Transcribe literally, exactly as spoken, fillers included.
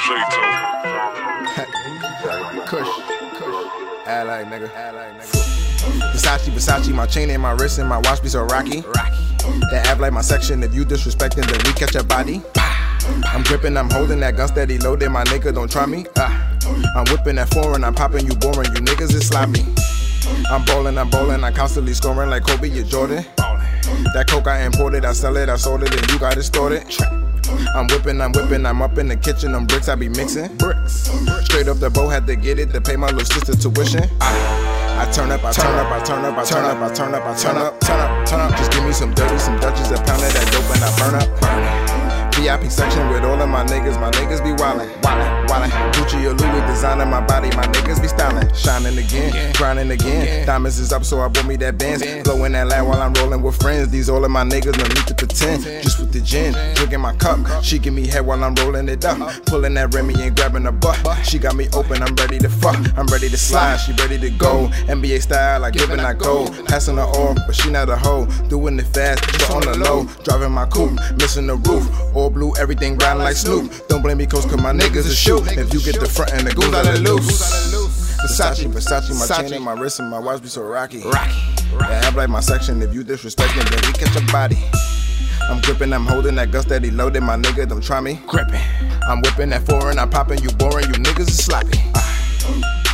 Kush, Kush, ally nigga, ally nigga. Versace, Versace, my chain and my wrist and my watch be so rocky. That act like my section, if you disrespecting, then we catch your body. I'm gripping, I'm holding that gun steady loaded, my nigga don't try me. I'm whipping that foreign, I'm popping you boring, you niggas is sloppy. I'm bowling, I'm bowling, I'm constantly scoring like Kobe or Jordan. That coke I imported, I sell it, I sold it, and you got it stored. I'm whipping, I'm whipping, I'm up in the kitchen, them bricks I be mixing. Bricks. Straight up the boat, had to get it to pay my little sister tuition. I, I turn up, I turn up, I turn up, I turn up, I turn up, I turn up, turn up, turn up. Just give me some dirty, some Dutchies, a pound of that dope and I burn up, burn up. V I P section with all of my niggas, my niggas be wildin', wildin', wildin'. Gucci or Louis designing my body, my niggas be stylin'. Shining again, grinding again. Diamonds is up, so I bought me that Benz. Blowing that loud while I'm rolling with friends. These all of my niggas, no need to pretend. Just with the gin, drinking my cup. She give me head while I'm rolling it up. Pulling that Remy and grabbing her butt. She got me open, I'm ready to fuck. I'm ready to slide, she ready to go. N B A style, like giving I gold. Passing her off, but she not a hoe. Doing it fast, but on the low. Driving my coupe, missing the roof. All blue, everything grinding like Snoop. Don't blame me, cause cause my niggas is shoot. If you get the front and the goons out of loose. Versace, Versace, my chain and my wrist and my watch be so rocky. Rocky. Yeah, act like my section. If you disrespecting, then we catch a body. I'm gripping, I'm holding that gun steady loaded, my nigga, don't try me. Gripping. I'm whipping that foreign, I'm popping, you boring, you niggas is sloppy. Uh.